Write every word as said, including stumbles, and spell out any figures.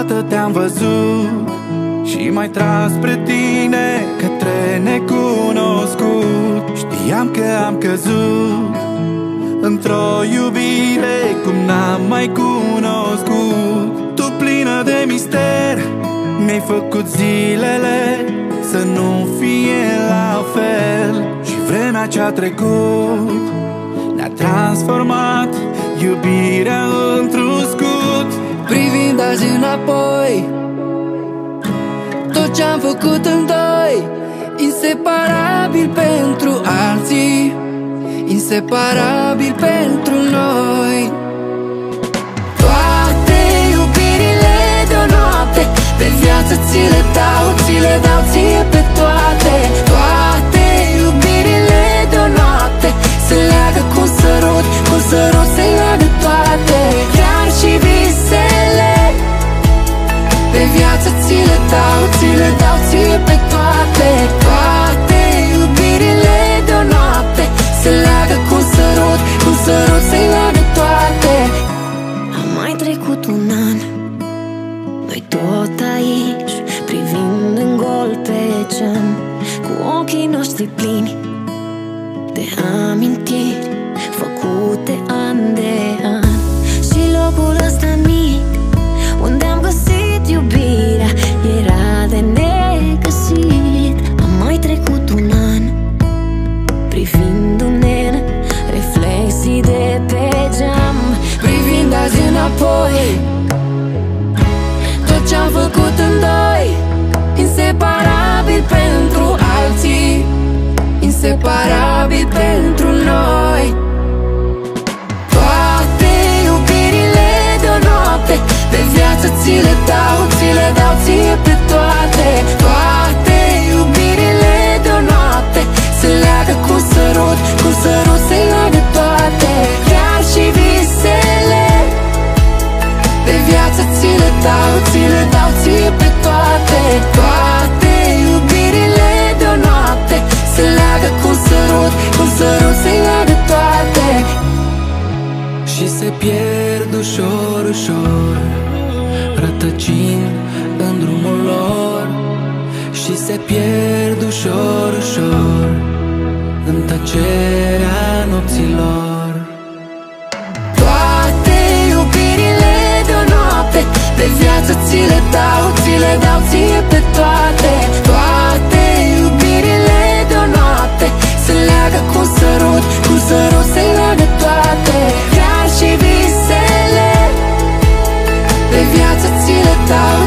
Odată te-am văzut și m-ai tras spre tine, către necunoscut. Știam că am căzut într-o iubire cum n-am mai cunoscut. Tu plină de mister, mi-ai făcut zilele să nu fie la fel. Și vremea ce-a trecut ne-a transformat iubirea într-un scut. Privind azi înapoi, tot ce-am făcut în doi, inseparabil pentru alții, inseparabil pentru noi. Toate iubirile de-o noapte, pe viață ți le dau, ți le dau ție pe toate. Toate iubirile de-o noapte se leagă cu un sărut, cu un sărut se leagă toate. Chiar și visele pe viață ți le dau, ți le dau ție pe toate. Toate iubirile de-o noapte se leagă cu un sărut, cu un sărut se leagă toate. A mai trecut un an, noi tot aici, privind în gol pe geam, cu ochii noștri plini de amintiri făcute an de an. Și locul ăsta mic unde am găsit iubirea era de negăsit. A mai trecut un an, privindu-ne în reflexii de pe geam. Privind azi înapoi, tot ce-am făcut în doi, inseparabil pentru alții, inseparabil pentru noi. Toate iubirile de-o noapte, pe viață ți le dau, ți le dau ție pe toate. Toate iubirile de-o noapte se leagă cu un sărut, cu un sărut se leagă toate. Chiar și visele pe viață ți le dau, ți le dau ție pe toate. Toate iubirile de-o noapte se leagă cu un sărut, cu un sărut se leagă toate. Și se pierd ușor, ușor, rătăcind în drumul lor. Și se pierd ușor, ușor în tăcerea nopților. Toate iubirile de-o noapte, pe viață ți le dau, ți le dau ție pe toate. Toate iubirile de-o noapte se leagă cu un sărut, cu un sărut se leagă toate. Chiar și visele pe viață ți le dau,